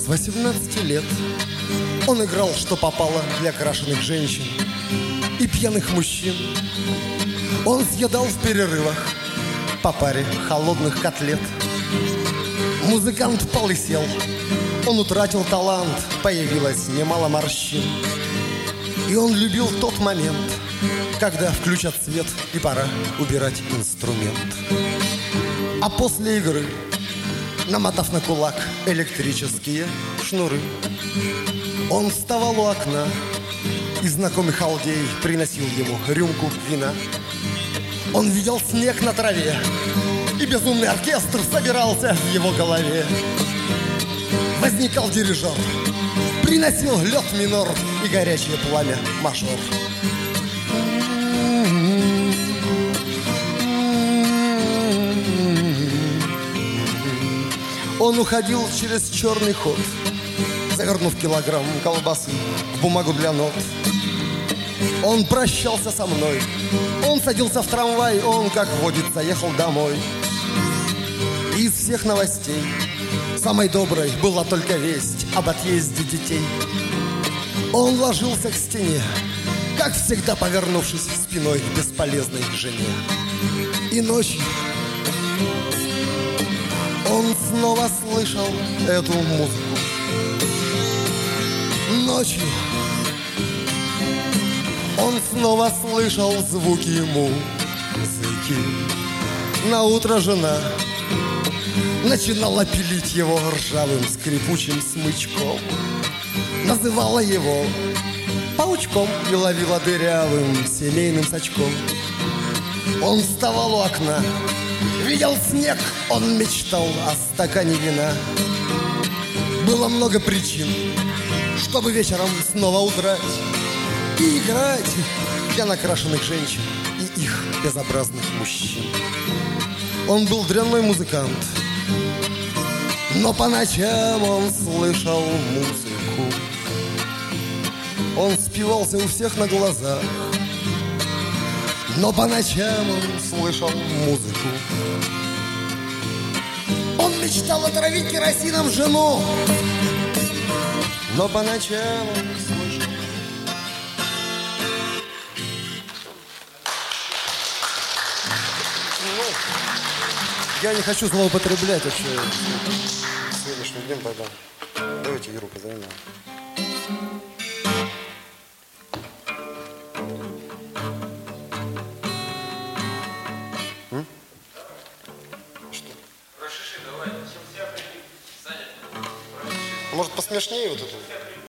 С 18 лет он играл, что попало, для крашеных женщин и пьяных мужчин. Он съедал в перерывах по паре холодных котлет. Музыкант полысел, он утратил талант, появилось немало морщин. И он любил тот момент, когда включат свет и пора убирать инструмент. А после игры, намотав на кулак электрические шнуры, он вставал у окна, и знакомый халдей приносил ему рюмку вина. Он видел снег на траве, и безумный оркестр собирался в его голове. Возникал дирижер, приносил лед минор и горячее пламя мажор. Он уходил через черный ход, завернув килограмм колбасы в бумагу для нот. Он прощался со мной, он садился в трамвай, он, как водится, ехал домой. Из всех новостей самой доброй была только весть об отъезде детей. Он ложился к стене, как всегда повернувшись спиной к бесполезной жене. И ночью он снова слышал эту музыку. Ночью он снова слышал звуки музыки. Наутро жена начинала пилить его ржавым скрипучим смычком. Называла его паучком и ловила дырявым семейным сачком. Он вставал у окна, видел снег, он мечтал о стакане вина. Было много причин, чтобы вечером снова удрать и играть для накрашенных женщин и их безобразных мужчин. Он был дрянной музыкант, но по ночам он слышал музыку. Он спивался у всех на глазах, но по ночам он слышал музыку. Он мечтал отравить керосином жену, но по ночам он слышал. Я не хочу злоупотреблять вообще сегодняшним днем, тогда давайте Юру позовем. Что? Может, посмешнее вот это?